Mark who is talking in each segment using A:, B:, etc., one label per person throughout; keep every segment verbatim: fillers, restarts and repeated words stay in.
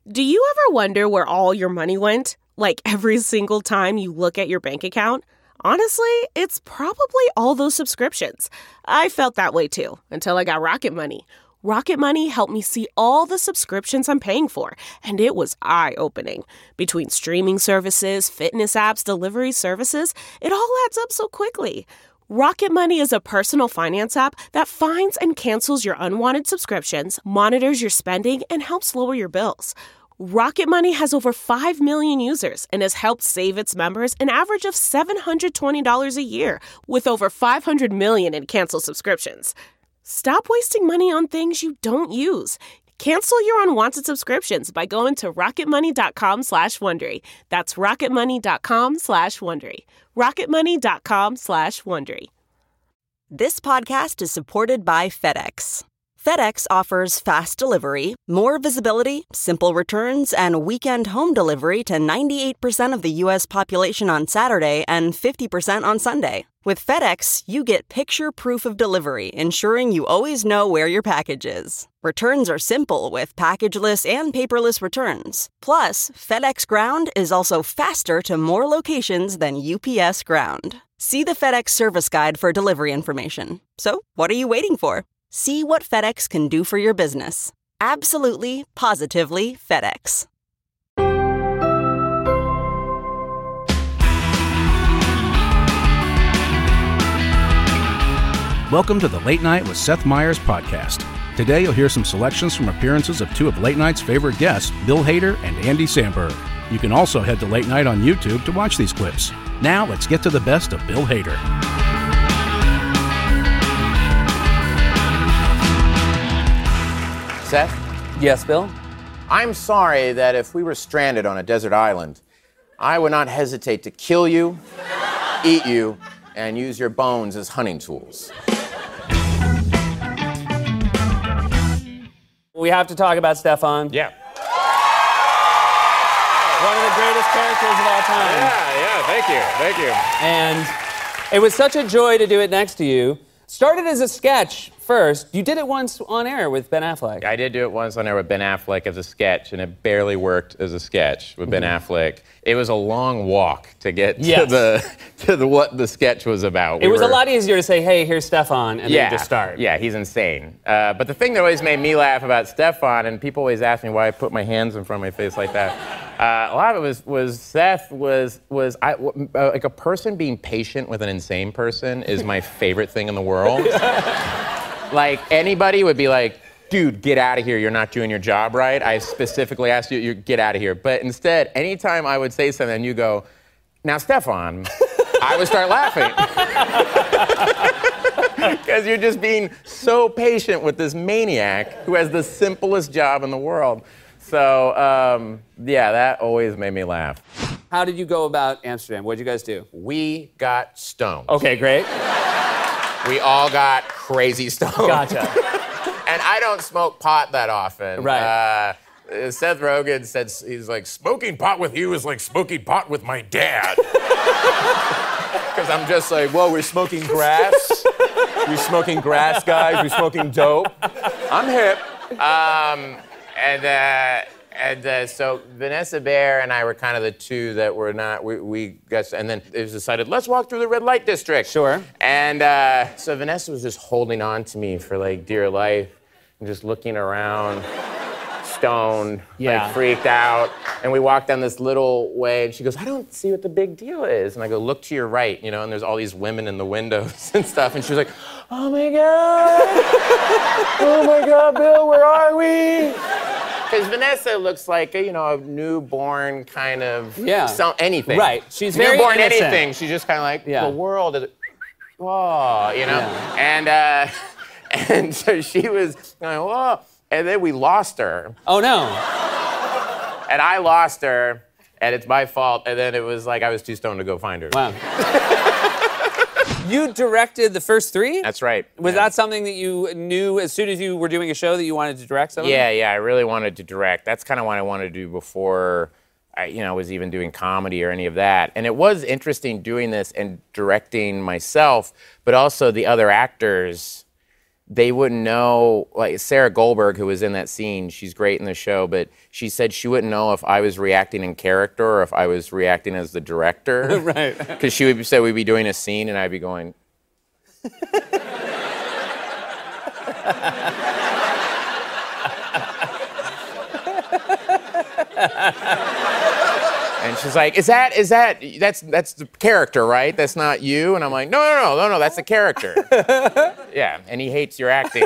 A: Do you ever wonder where all your money went? Like every single time you look at your bank account? Honestly, it's probably all those subscriptions. I felt that way too, until I got Rocket Money. Rocket Money helped me see all the subscriptions I'm paying for, and it was eye-opening. Between streaming services, fitness apps, delivery services, it all adds up so quickly. Rocket Money is a personal finance app that finds and cancels your unwanted subscriptions, monitors your spending, and helps lower your bills. Rocket Money has over five million users and has helped save its members an average of seven hundred twenty dollars a year, with over five hundred million in canceled subscriptions. Stop wasting money on things you don't use. Cancel your unwanted subscriptions by going to rocketmoney.com slash Wondery. That's rocketmoney.com slash Wondery. rocketmoney.com slash Wondery.
B: This podcast is supported by FedEx. FedEx offers fast delivery, more visibility, simple returns, and weekend home delivery to ninety-eight percent of the U S population on Saturday and fifty percent on Sunday. With FedEx, you get picture proof of delivery, ensuring you always know where your package is. Returns are simple with packageless and paperless returns. Plus, FedEx Ground is also faster to more locations than U P S Ground. See the FedEx service guide for delivery information. So, what are you waiting for? See what FedEx can do for your business. Absolutely, positively FedEx.
C: Welcome to the Late Night with Seth Meyers podcast. Today you'll hear some selections from appearances of two of Late Night's favorite guests, Bill Hader and Andy Samberg. You can also head to Late Night on YouTube to watch these clips. Now let's get to the best of Bill Hader.
D: Seth?
E: Yes, Bill?
D: I'm sorry that if we were stranded on a desert island, I would not hesitate to kill you, eat you, and use your bones as hunting tools.
E: We have to talk about Stefon.
D: Yeah.
E: One of the greatest characters of all time.
D: Yeah, yeah, thank you, thank you.
E: And it was such a joy to do it next to you. Started as a sketch first. You did it once on air with Ben Affleck.
D: I did do it once on air with Ben Affleck as a sketch, and it barely worked as a sketch with Ben
E: Mm-hmm.
D: Affleck. It was a long walk to get
E: Yes.
D: to the to the what the sketch was about.
E: It
D: We
E: was
D: were-
E: a lot easier to say, hey, here's Stefon, and
D: yeah,
E: then just start.
D: Yeah, he's insane. Uh, but the thing that always made me laugh about Stefon, and people always ask me why I put my hands in front of my face like that, uh, a lot of it was was Seth was was I, w- uh, like a person being patient with an insane person is my favorite thing in the world. Like anybody would be like, dude, get out of here. You're not doing your job right. I specifically asked you, you get out of here. But instead, anytime I would say something and you go, now, Stefon, I would start laughing. Because you're just being so patient with this maniac who has the simplest job in the world. So, um, yeah, that always made me laugh.
E: How did you go about Amsterdam? What did you guys do?
D: We got stoned.
E: Okay, great.
D: We all got crazy stoned.
E: Gotcha.
D: And I don't smoke pot that often.
E: Right.
D: Uh, Seth Rogen said, he's like, smoking pot with you is like smoking pot with my dad. Because I'm just like, whoa, we're smoking grass? We're smoking grass, guys? We're smoking dope? I'm hip. Um, and uh, and uh, so Vanessa Bayer and I were kind of the two that were not, we, we got, and then it was decided, let's walk through the red light district.
E: Sure.
D: And uh, so Vanessa was just holding on to me for like dear life and just looking around, stoned,
E: Yeah.
D: like freaked out. And we walked down this little way and she goes, I don't see what the big deal is. And I go, look to your right, you know, and there's all these women in the windows and stuff. And she was like, oh my God. Oh my God, Bill, where are we? Because Vanessa looks like a, you know, a newborn kind of,
E: Yeah.
D: some, anything.
E: Right. She's very
D: newborn
E: innocent.
D: anything. She's just kind of like,
E: Yeah.
D: the world is, whoa, you know?
E: Yeah.
D: And, uh, and so she was going, whoa. And then we lost her.
E: Oh, no.
D: And I lost her, and it's my fault. And then it was like I was too stoned to go find her.
E: Wow. You directed the first three?
D: That's right.
E: Was
D: yeah.
E: that something that you knew as soon as you were doing a show that you wanted to direct something?
D: Yeah, yeah, I really wanted to direct. That's kind of what I wanted to do before I, you know, was even doing comedy or any of that. And it was interesting doing this and directing myself, but also the other actors they wouldn't know, like Sarah Goldberg, who was in that scene, she's great in the show, but she said she wouldn't know if I was reacting in character or if I was reacting as the director.
E: Right.
D: Because she would say we'd be doing a scene and I'd be going... And she's like, is that, is that, that's that's the character, right? That's not you? And I'm like, no, no, no, no, no, that's the character. Yeah, and he hates your acting.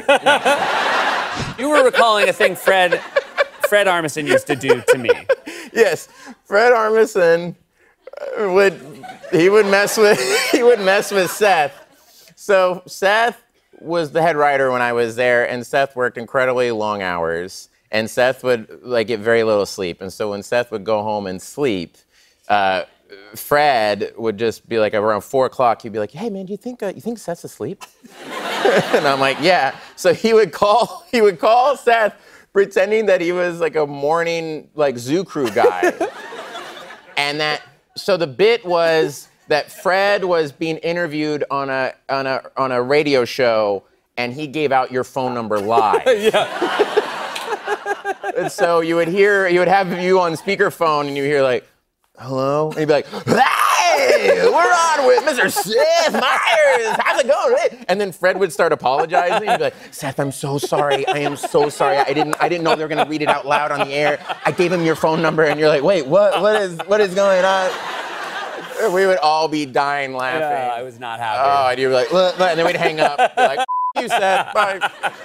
E: You were recalling a thing Fred, Fred Armisen used to do to me.
D: Yes, Fred Armisen would, he would mess with, he would mess with Seth. So Seth was the head writer when I was there, and Seth worked incredibly long hours. And Seth would like get very little sleep. And so when Seth would go home and sleep, uh, Fred would just be like around four o'clock. He'd be like, "Hey man, do you think uh, you think Seth's asleep?" And I'm like, "Yeah." So he would call he would call Seth, pretending that he was like a morning like zoo crew guy. And that so the bit was that Fred was being interviewed on a on a on a radio show, and he gave out your phone number live.
E: Yeah.
D: And so you would hear, you would have you on speakerphone, and you hear like, hello? And you'd be like, hey, we're on with Mister Seth Meyers. How's it going? And then Fred would start apologizing. He'd be like, Seth, I'm so sorry. I am so sorry. I didn't, I didn't know they were going to read it out loud on the air. I gave him your phone number, and you're like, wait, what, what is, what is going on? We would all be dying laughing.
E: Yeah, I was not happy.
D: Oh, and you'd be like, what? And then we'd hang up. Be like, you, Seth. Bye.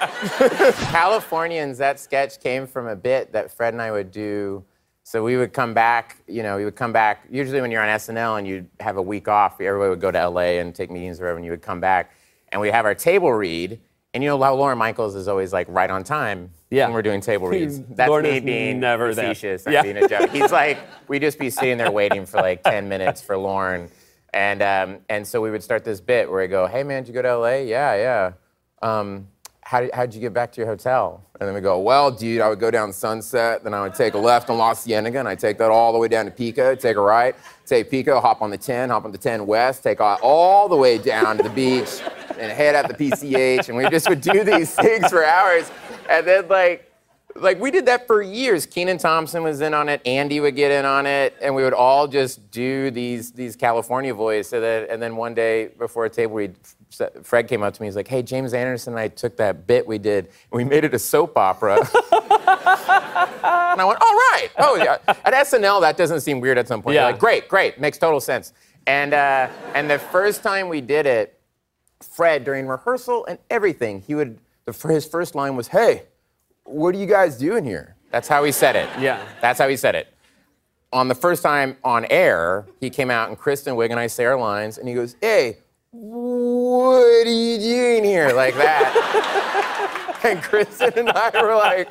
D: Californians, that sketch came from a bit that Fred and I would do. So we would come back, you know, we would come back, usually when you're on S N L and you'd have a week off, everybody would go to L A and take meetings or whatever, and you would come back, and we'd have our table read, and you know, Lauren Michaels is always like right on time
E: yeah.
D: when we're doing table reads. That's
E: Lauren
D: me being
E: never
D: facetious,
E: there.
D: I'm
E: Yeah.
D: being a joke. He's like, we'd just be sitting there waiting for like ten minutes for Lauren, and um, and so we would start this bit where we go, hey man, did you go to L A? Yeah, yeah. Um, how did, how'd you get back to your hotel? And then we go, well, dude, I would go down Sunset, then I would take a left on La Cienega, and I'd take that all the way down to Pico, take a right, take Pico, hop on the ten, hop on the ten West, take all the way down to the beach, and head out the P C H, and we just would do these things for hours. And then, like, like we did that for years. Kenan Thompson was in on it, Andy would get in on it, and we would all just do these these California voice. So that, and then one day before a table read, Fred came up to me. He's like, "Hey, James Anderson and I took that bit we did, and we made it a soap opera." And I went, "All right. Oh, yeah. At S N L, that doesn't seem weird at some point."
E: Yeah.
D: You're like, "Great, great, makes total sense." And uh, and the first time we did it, Fred, during rehearsal and everything, he would the his first line was, "Hey, what are you guys doing here?" That's how he said it.
E: Yeah.
D: That's how he said it. On the first time on air, he came out, and Kristen Wiig and I say our lines, and he goes, "Hey, what are you doing here?" Like that. And Kristen and I were like,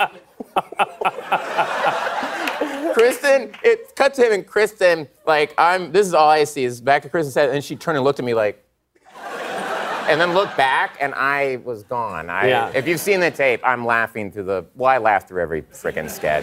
D: Kristen, it cut to him, and Kristen, like, I'm, this is all I see is back to Kristen said, and she turned and looked at me like, and then looked back, and I was gone. I,
E: Yeah.
D: If you've seen the tape, I'm laughing through the, well, I laugh through every frickin' sketch.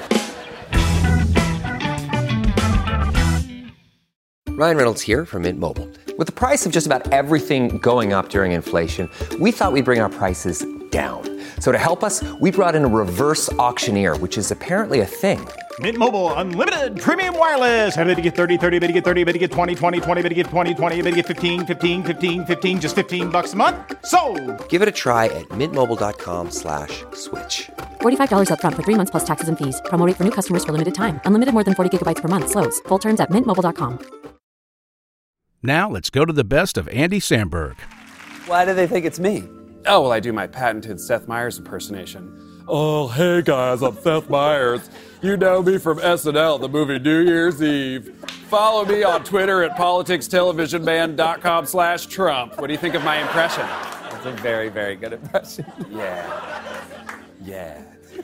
F: Ryan Reynolds here from Mint Mobile. With the price of just about everything going up during inflation, we thought we'd bring our prices down. So to help us, we brought in a reverse auctioneer, which is apparently a thing.
G: Mint Mobile Unlimited Premium Wireless. How to get thirty, thirty, how to get thirty, how to get twenty, twenty, twenty, how to get twenty, twenty, how to get fifteen, fifteen, fifteen, fifteen, just fifteen bucks a month? Sold!
F: Give it a try at mintmobile.com slash switch.
H: forty-five dollars up front for three months plus taxes and fees. Promo rate for new customers for limited time. Unlimited more than forty gigabytes per month. Slows full terms at mint mobile dot com.
C: Now let's go to the best of Andy Samberg.
E: Why do they think it's me?
I: Oh, well, I do my patented Seth Meyers impersonation. Oh, hey guys, I'm Seth Meyers. You know me from S N L, the movie New Year's Eve. Follow me on Twitter at politics-television-man.com slash Trump. What do you think of my impression?
E: It's a very, very good impression.
I: Yeah. Yeah.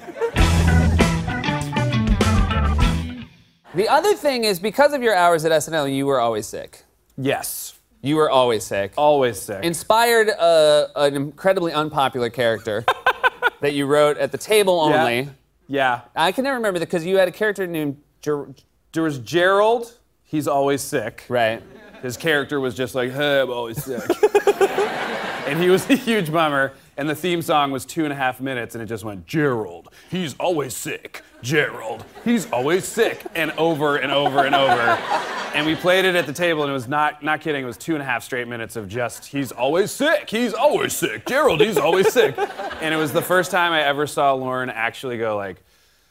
E: The other thing is, because of your hours at S N L, you were always sick.
I: Yes.
E: You were always sick.
I: Always sick.
E: Inspired uh, an incredibly unpopular character that you wrote at the table only.
I: Yeah. yeah.
E: I can never remember that because you had a character named Ger-
I: There was Gerald. He's always sick.
E: Right.
I: His character was just like, hey, I'm always sick. And he was a huge bummer. And the theme song was two and a half minutes, and it just went, Gerald, he's always sick. Gerald, he's always sick. And over and over and over. And we played it at the table, and it was not, not kidding, it was two and a half straight minutes of just, he's always sick, he's always sick. Gerald, he's always sick. And it was the first time I ever saw Lauren actually go like,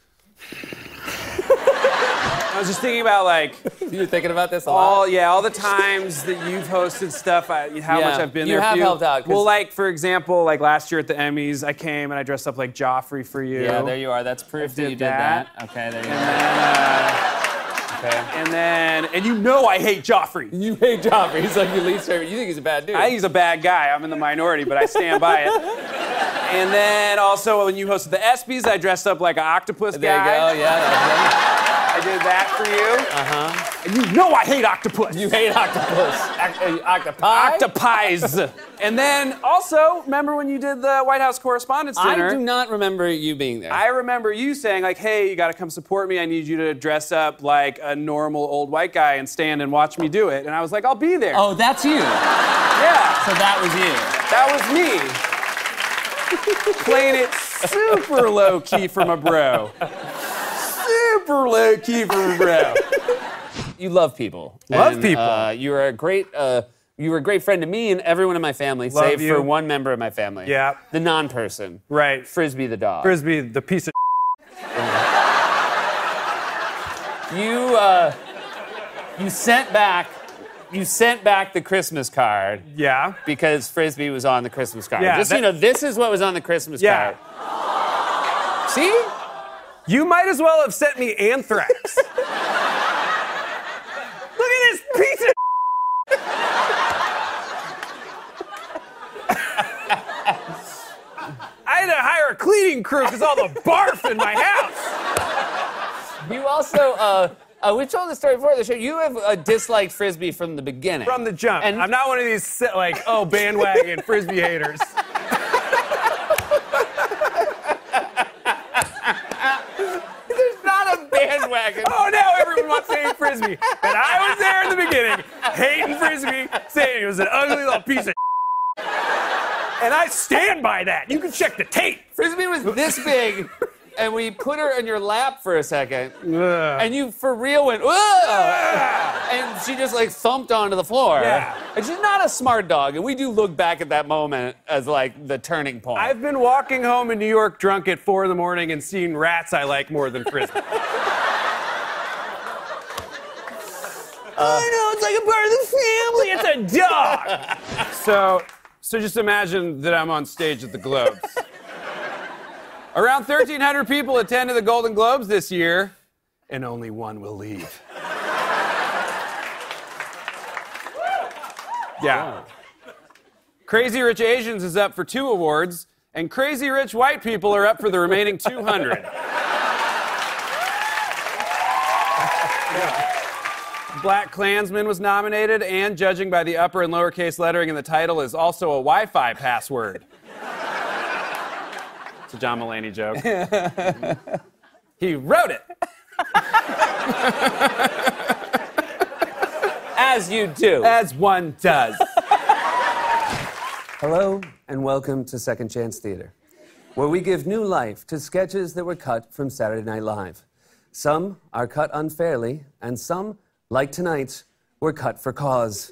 I: I was just thinking about, like...
E: You were thinking about this a
I: all,
E: lot?
I: Yeah, all the times that you've hosted stuff, I, how
E: Yeah,
I: much I've been
E: you
I: there
E: have
I: for you.
E: helped out, 'cause-
I: Well, like, for example, like last year at the Emmys, I came and I dressed up like Joffrey for you.
E: Yeah, there you are. That's proof that
I: did
E: you did
I: that.
E: that. Okay, there you
I: And
E: go.
I: then, uh,
E: Okay.
I: and then, and you know I hate Joffrey.
E: You hate Joffrey. He's like your least favorite. You think he's a bad dude.
I: I think he's a bad guy. I'm in the minority, but I stand by it. And then also, when you hosted the ESPYs, I dressed up like an octopus
E: There
I: guy.
E: you go. Yeah, that
I: I did that for you.
E: Uh-huh.
I: And you know I hate octopus.
E: You hate octopus. Oct- uh, octopi?
I: Octopies. And then also, remember when you did the White House Correspondents' Dinner?
E: I do not remember you being there.
I: I remember you saying, like, hey, you got to come support me. I need you to dress up like a normal old white guy and stand and watch me do it. And I was like, I'll be there.
E: Oh, that's you.
I: Yeah.
E: So that was you.
I: That was me. Playing it super low key from a bro. Super low key from a bro.
E: You love people.
I: Love
E: And,
I: people.
E: Uh, you were a great. Uh, you were a great friend to me and everyone in my family,
I: Love
E: save
I: you.
E: for one member of my family.
I: Yeah.
E: The non-person.
I: Right.
E: Frisbee the dog.
I: Frisbee, the piece of
E: You. Uh, you sent back. You sent back the Christmas card.
I: Yeah.
E: Because Frisbee was on the Christmas card.
I: Yeah,
E: Just so
I: that-
E: you know, this is what was on the Christmas
I: Yeah.
E: card. See?
I: You might as well have sent me anthrax. Look at this piece of I had to hire a cleaning crew because all the barf in my house.
E: You also, uh, uh, we told the story before the show. You have uh, disliked Frisbee from the beginning.
I: From the jump.
E: And
I: I'm not one of these, like, oh, bandwagon Frisbee haters.
E: There's not a bandwagon.
I: Oh, now everyone wants to hate Frisbee. And I was there in the beginning, hating Frisbee, saying he was an ugly little piece of and I stand by that. You can check the tape.
E: Frisbee was this big, and we put her in your lap for a second,
I: Ugh.
E: and you for real went, "Ugh!" And she just like thumped onto the floor.
I: Yeah.
E: And she's not a smart dog, and we do look back at that moment as like the turning point.
I: I've been walking home in New York drunk at four in the morning and seeing rats I like more than Frisbee. I know, it's like a part of the family. It's a dog. so, so just imagine that I'm on stage at the Globes. Around thirteen hundred people attended the Golden Globes this year, and only one will leave. Yeah. Crazy Rich Asians is up for two awards, and Crazy Rich White People are up for the remaining two hundred. Black Klansman was nominated, and judging by the upper and lowercase lettering in the title, is also a Wi-Fi password. It's a John Mulaney joke. He wrote it.
E: As you do.
I: As one does. Hello, and welcome to Second Chance Theater, where we give new life to sketches that were cut from Saturday Night Live. Some are cut unfairly, and some, like tonight's, were cut for cause.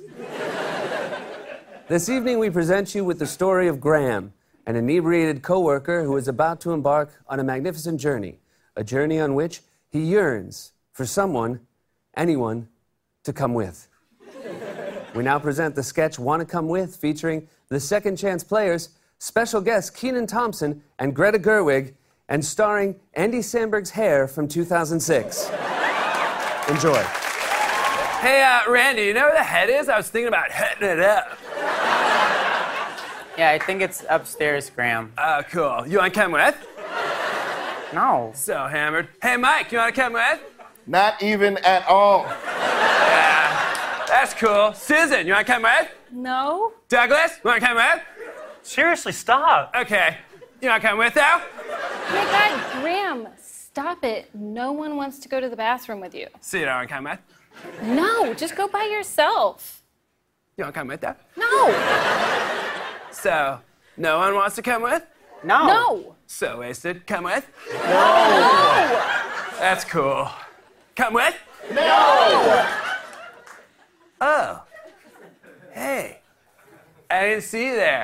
I: This evening, we present you with the story of Graham, an inebriated coworker who is about to embark on a magnificent journey, a journey on which he yearns for someone, anyone, to come with. We now present the sketch Wanna Come With, featuring the Second Chance players, special guests Kenan Thompson and Greta Gerwig, and starring Andy Samberg's hair from two thousand six. Enjoy. Hey, uh, Randy, you know where the head is? I was thinking about heading it up.
J: Yeah, I think it's upstairs, Graham.
I: Oh, cool. You want to come with?
J: No.
I: So hammered. Hey, Mike, you want to come with?
K: Not even at all.
I: Yeah, that's cool. Susan, you want to come with?
L: No.
I: Douglas, you want to come with?
M: Seriously, stop.
I: Okay. You want to come with, though?
L: Hey, God, Graham, stop it. No one wants to go to the bathroom with you.
I: So you don't want to come with?
L: No, just go by yourself.
I: You want to come with, though?
L: No.
I: So So, no one wants to come with?
J: No.
L: No.
I: So wasted. Come with?
L: No.
I: That's cool. Come with?
J: No.
I: Oh. Hey. I didn't see you there.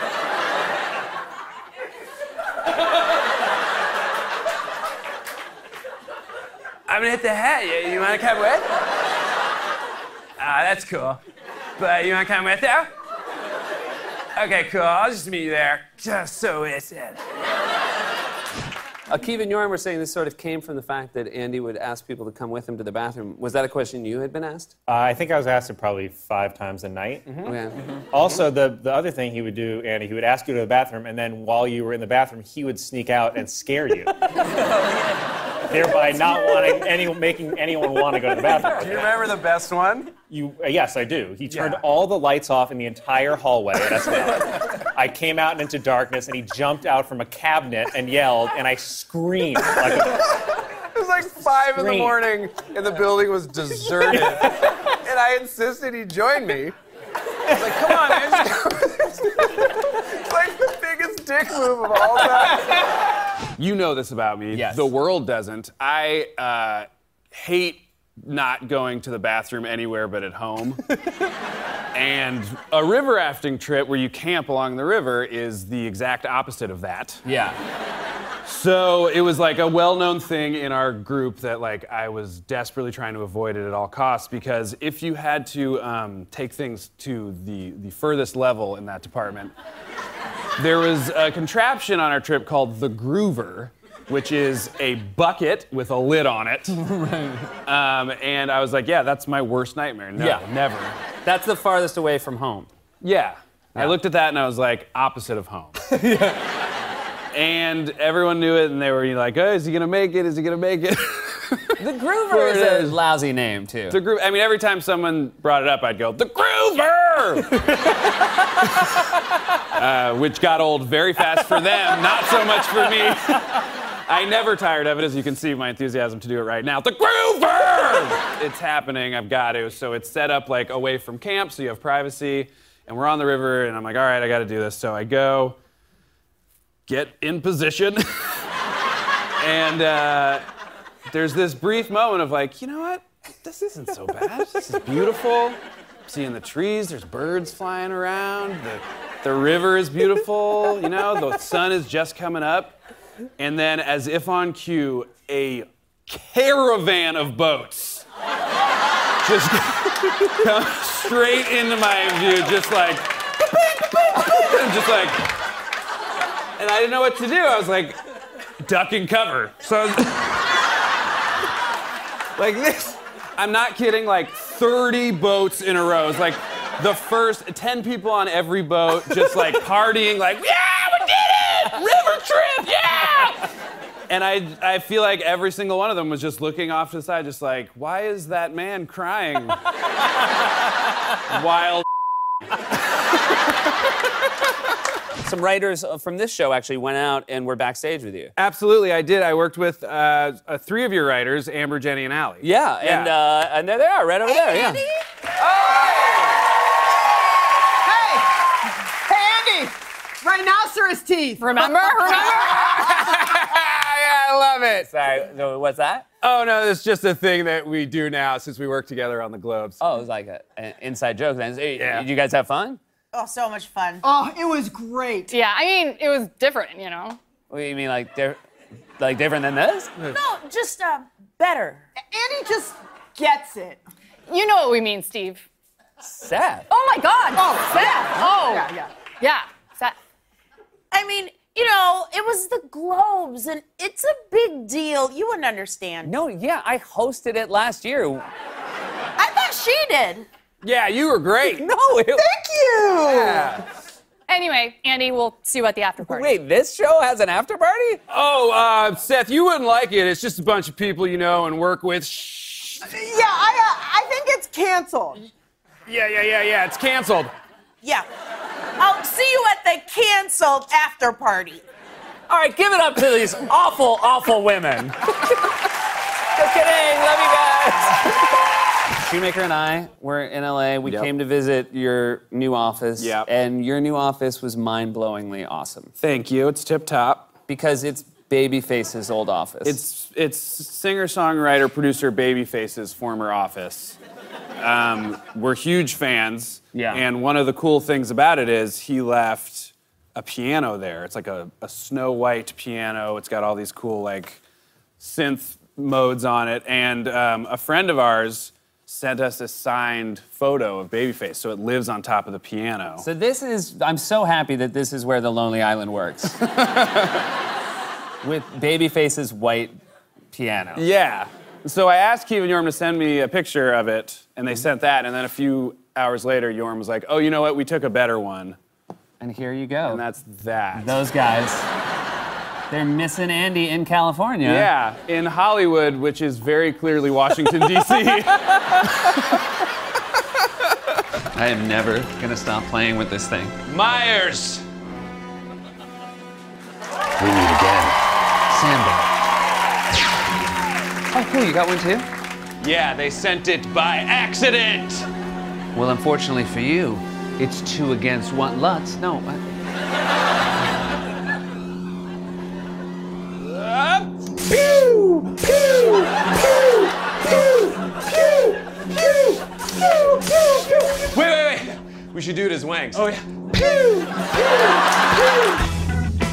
I: I'm gonna hit the hat. You, you wanna come with? Ah, that's cool. But you wanna come with though? Okay, cool. I'll just meet you there. Just so it's it.
E: Akiva and Yoram were saying this sort of came from the fact that Andy would ask people to come with him to the bathroom. Was that a question you had been asked?
N: Uh, I think I was asked it probably five times a night.
E: Mm-hmm. Okay. Mm-hmm.
N: Also, the, the other thing he would do, Andy, he would ask you to the bathroom, and then while you were in the bathroom, he would sneak out and scare you. Thereby not wanting any, making anyone want to go to the bathroom.
I: Do you remember the best one?
N: You, uh, yes, I do. He turned
I: Yeah.
N: all the lights off in the entire hallway at S N L. I came out and into darkness, and he jumped out from a cabinet and yelled, and I screamed like a...
I: It was like five in the
N: Scream.
I: morning, and the building was deserted. And I insisted he join me. I was like, come on, man. Just go with this. It's like the biggest dick move of all time. You know this about me.
E: Yes.
I: The world doesn't. I uh, hate not going to the bathroom anywhere but at home. And a river rafting trip where you camp along the river is the exact opposite of that.
E: Yeah.
I: So it was like a well-known thing in our group that like I was desperately trying to avoid it at all costs, because if you had to um, take things to the, the furthest level in that department, there was a contraption on our trip called the Groover, which is a bucket with a lid on it. um, and I was like, yeah, that's my worst nightmare. No,
E: Yeah.
I: never.
E: That's the farthest away from home.
I: Yeah. I looked at that and I was like, opposite of home. And everyone knew it, and they were like, oh, is he gonna make it? Is he gonna make it?
E: The Groover is a lousy name, too.
I: The Groover, I mean, every time someone brought it up, I'd go, the Groover! uh, which got old very fast for them, not so much for me. I never tired of it, as you can see my enthusiasm to do it right now. The Groover! It's happening, I've got to. So it's set up like away from camp, so you have privacy, and we're on the river, and I'm like, all right, I gotta do this. So I go, get in position, and uh, there's this brief moment of like, you know what? This isn't so bad. This is beautiful. I'm seeing the trees, there's birds flying around, the, the river is beautiful, you know, the sun is just coming up. And then, as if on cue, a caravan of boats just come straight into my view, just like, just like, and I didn't know what to do. I was like, duck and cover. So I was like this. I'm not kidding, like thirty boats in a row. It's like the first ten people on every boat just like partying, like, yeah, we did it! River trip, yeah! And I, I feel like every single one of them was just looking off to the side, just like, why is that man crying? Wild.
E: Some writers from this show actually went out and were backstage with you.
I: Absolutely, I did. I worked with uh, uh, three of your writers, Amber, Jenny, and Allie.
E: Yeah,
I: Yeah.
E: and uh, and there they are, right over there. Yeah.
O: Hey, Andy! Rhinoceros teeth!
L: Remember? Remember?
I: Yeah, I love it.
E: Sorry, so what's that?
I: Oh, no, it's just a thing that we do now since we work together on the Globes.
E: Oh, it was like a- an inside joke then. So,
I: Yeah.
E: Did you guys have fun?
O: Oh, so much fun.
L: Oh, it was great. Yeah, I mean, it was different, you know.
E: What do you mean, like, di- like different than this?
O: No, just uh, better. Andy just gets it.
L: You know what we mean, Steve.
E: Seth.
L: Oh my God.
O: Oh,
L: Seth. Oh.
O: Yeah, yeah.
L: Yeah, Seth.
O: I mean, you know, it was the Globes, and it's a big deal. You wouldn't understand.
E: No, yeah, I hosted it last year.
O: I thought she did.
I: Yeah, you were great.
E: No, it,
O: Thank you.
I: Yeah.
L: Anyway, Andy, we'll see you at the after party.
E: wait, this show has an after party?
I: Oh, uh, Seth, you wouldn't like it. It's just a bunch of people you know and work with. Shh.
O: Yeah, I, uh, I think it's canceled.
I: Yeah, yeah, yeah, yeah. It's canceled.
O: Yeah. I'll see you at the canceled after party.
E: All right, give it up to these awful, awful women. Just kidding. Love you guys. Shoemaker and I were in L A. We
I: Yep.
E: came to visit your new office.
I: Yep.
E: And your new office was mind-blowingly awesome.
I: Thank you. It's tip top.
E: Because it's Babyface's old office.
I: It's it's singer-songwriter, producer Babyface's former office. Um, we're huge fans.
E: Yeah.
I: And one of the cool things about it is he left a piano there. It's like a, a Snow White piano. It's got all these cool like synth modes on it. And um, a friend of ours sent us a signed photo of Babyface, so it lives on top of the piano.
E: So this is, I'm so happy that this is where the Lonely Island works. With Babyface's white piano.
I: Yeah. So I asked Keith and Yorm to send me a picture of it, and they sent that, and then a few hours later, Yorm was like, oh, you know what, we took a better one.
E: And here you go.
I: And that's that.
E: Those guys. They're missing Andy in California.
I: Yeah, in Hollywood, which is very clearly Washington, D C
E: I am never gonna stop playing with this thing.
I: Myers!
E: We meet again. Sambo. Oh, cool, you got one too?
I: Yeah, they sent it by accident!
E: Well, unfortunately for you, it's two against one. Lutz, no.
I: Uh, pew! Pew! Pew! Pew! Pew! Pew! Pew! Pew! Wait, wait, wait. We should do it as Wangs. Oh, yeah. Pew! Pew! Pew!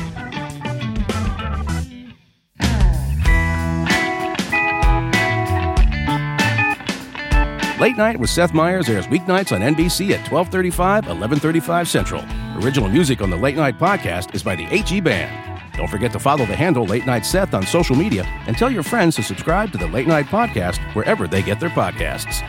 C: Late Night with Seth Meyers airs weeknights on N B C at twelve thirty-five, eleven thirty-five Central. Original music on the Late Night podcast is by the H E Band. Don't forget to follow the handle Late Night Seth on social media and tell your friends to subscribe to the Late Night podcast wherever they get their podcasts.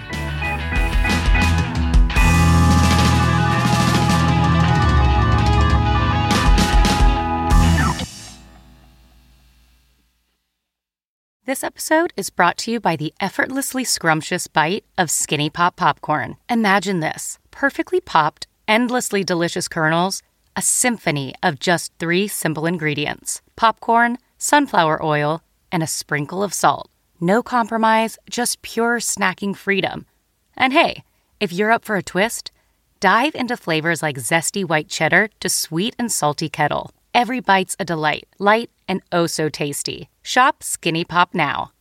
P: This episode is brought to you by the effortlessly scrumptious bite of Skinny Pop Popcorn. Imagine this, perfectly popped, endlessly delicious kernels, a symphony of just three simple ingredients: popcorn, sunflower oil, and a sprinkle of salt. No compromise, just pure snacking freedom. And hey, if you're up for a twist, dive into flavors like zesty white cheddar to sweet and salty kettle. Every bite's a delight, light and oh so tasty. Shop Skinny Pop now.